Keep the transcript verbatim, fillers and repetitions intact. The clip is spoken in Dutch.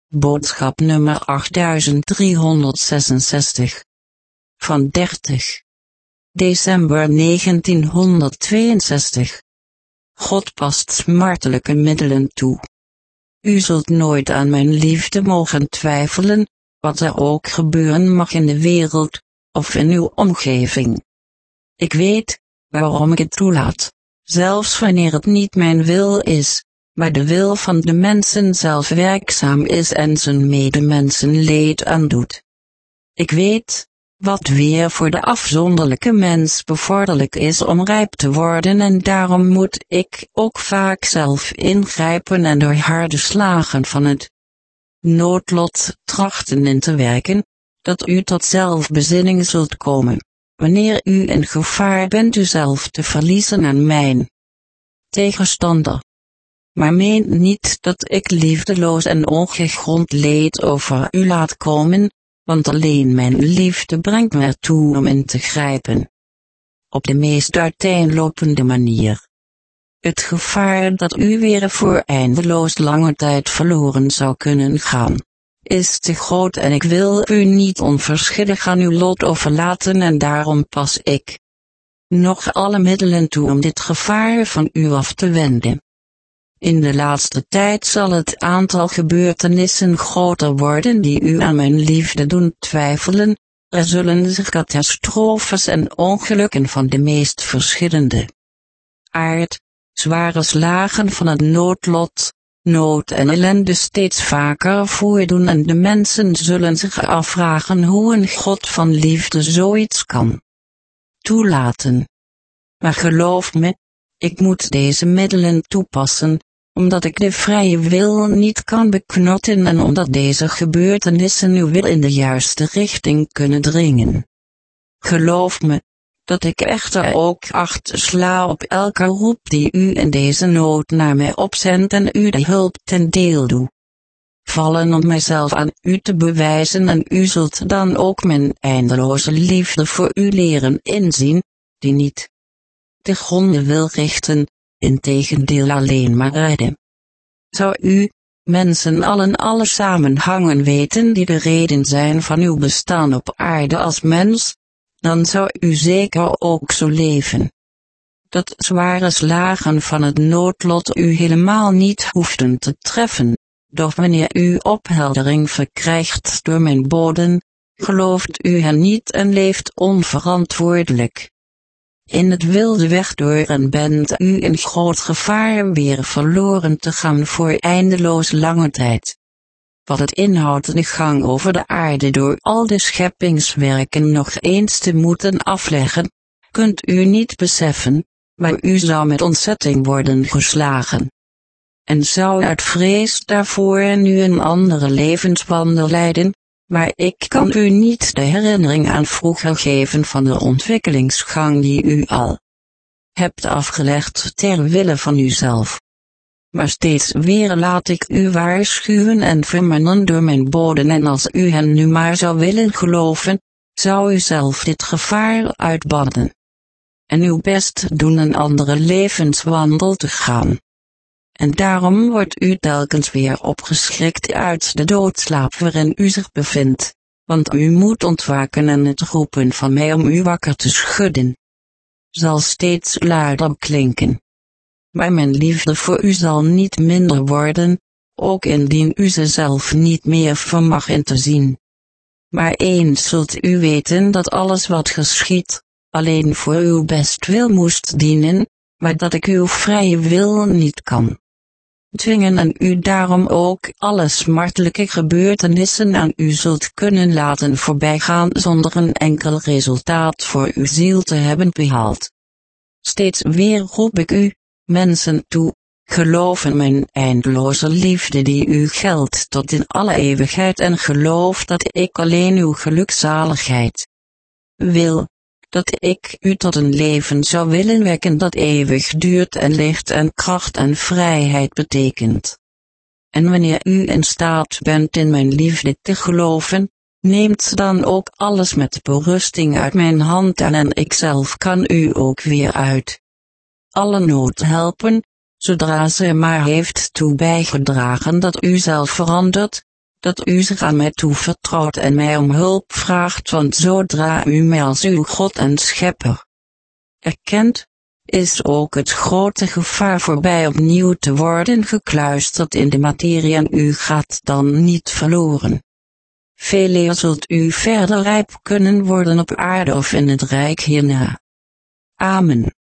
Boodschap nummer achtduizend driehonderdzesenzestig. Van dertig december negentienhonderdtweeënzestig. God past smartelijke middelen toe. U zult nooit aan mijn liefde mogen twijfelen, wat er ook gebeuren mag in de wereld, of in uw omgeving. Ik weet waarom ik het toelaat, zelfs wanneer het niet mijn wil is, maar de wil van de mensen zelf werkzaam is en zijn medemensen leed aandoet. Ik weet wat weer voor de afzonderlijke mens bevorderlijk is om rijp te worden, en daarom moet ik ook vaak zelf ingrijpen en door harde slagen van het noodlot trachten in te werken, dat u tot zelfbezinning zult komen, wanneer u in gevaar bent uzelf te verliezen aan mijn tegenstander. Maar meen niet dat ik liefdeloos en ongegrond leed over u laat komen, want alleen mijn liefde brengt me ertoe om in te grijpen. Op de meest uiteenlopende manier. Het gevaar dat u weer voor eindeloos lange tijd verloren zou kunnen gaan, is te groot en ik wil u niet onverschillig aan uw lot overlaten, en daarom pas ik nog alle middelen toe om dit gevaar van u af te wenden. In de laatste tijd zal het aantal gebeurtenissen groter worden die u aan mijn liefde doen twijfelen. Er zullen zich catastrofes en ongelukken van de meest verschillende aard, zware slagen van het noodlot, nood en ellende steeds vaker voordoen, en de mensen zullen zich afvragen hoe een God van liefde zoiets kan toelaten. Maar geloof me, ik moet deze middelen toepassen, omdat ik de vrije wil niet kan beknotten en omdat deze gebeurtenissen uw wil in de juiste richting kunnen dringen. Geloof me, dat ik echter ook acht sla op elke roep die u in deze nood naar mij opzendt en u de hulp ten deel doe. Vallen om mijzelf aan u te bewijzen, en u zult dan ook mijn eindeloze liefde voor u leren inzien, die niet te gronde wil richten, integendeel alleen maar redden. Zou u, mensen allen alle samenhangen weten die de reden zijn van uw bestaan op aarde als mens, dan zou u zeker ook zo leven. Dat zware slagen van het noodlot u helemaal niet hoefden te treffen, doch wanneer u opheldering verkrijgt door mijn boden, gelooft u hen niet en leeft onverantwoordelijk in het wilde weg door en bent u in groot gevaar weer verloren te gaan voor eindeloos lange tijd. Wat het inhoudt de gang over de aarde door al de scheppingswerken nog eens te moeten afleggen, kunt u niet beseffen, maar u zou met ontzetting worden geslagen. En zou uit vrees daarvoor nu een andere levenswandel leiden, maar ik kan u niet de herinnering aan vroeger geven van de ontwikkelingsgang die u al hebt afgelegd ter wille van uzelf. Maar steeds weer laat ik u waarschuwen en vermanen door mijn boden, en als u hen nu maar zou willen geloven, zou u zelf dit gevaar uitbannen en uw best doen een andere levenswandel te gaan. En daarom wordt u telkens weer opgeschrikt uit de doodslaap waarin u zich bevindt, want u moet ontwaken en het roepen van mij om u wakker te schudden zal steeds luider klinken. Maar mijn liefde voor u zal niet minder worden, ook indien u ze zelf niet meer vermag in te zien. Maar eens zult u weten dat alles wat geschiet, alleen voor uw bestwil moest dienen, maar dat ik uw vrije wil niet kan dwingen en u daarom ook alle smartelijke gebeurtenissen aan u zult kunnen laten voorbijgaan zonder een enkel resultaat voor uw ziel te hebben behaald. Steeds weer roep ik u, mensen toe, geloof in mijn eindeloze liefde die u geldt tot in alle eeuwigheid, en geloof dat ik alleen uw gelukzaligheid wil, dat ik u tot een leven zou willen wekken dat eeuwig duurt en licht en kracht en vrijheid betekent. En wanneer u in staat bent in mijn liefde te geloven, neemt dan ook alles met berusting uit mijn hand aan, en ikzelf kan u ook weer uit alle nood helpen, zodra ze maar heeft toe bijgedragen dat u zelf verandert, dat u zich aan mij toevertrouwt en mij om hulp vraagt, want zodra u mij als uw God en Schepper erkent, is ook het grote gevaar voorbij opnieuw te worden gekluisterd in de materie en u gaat dan niet verloren. Veeleer zult u verder rijp kunnen worden op aarde of in het rijk hierna. Amen.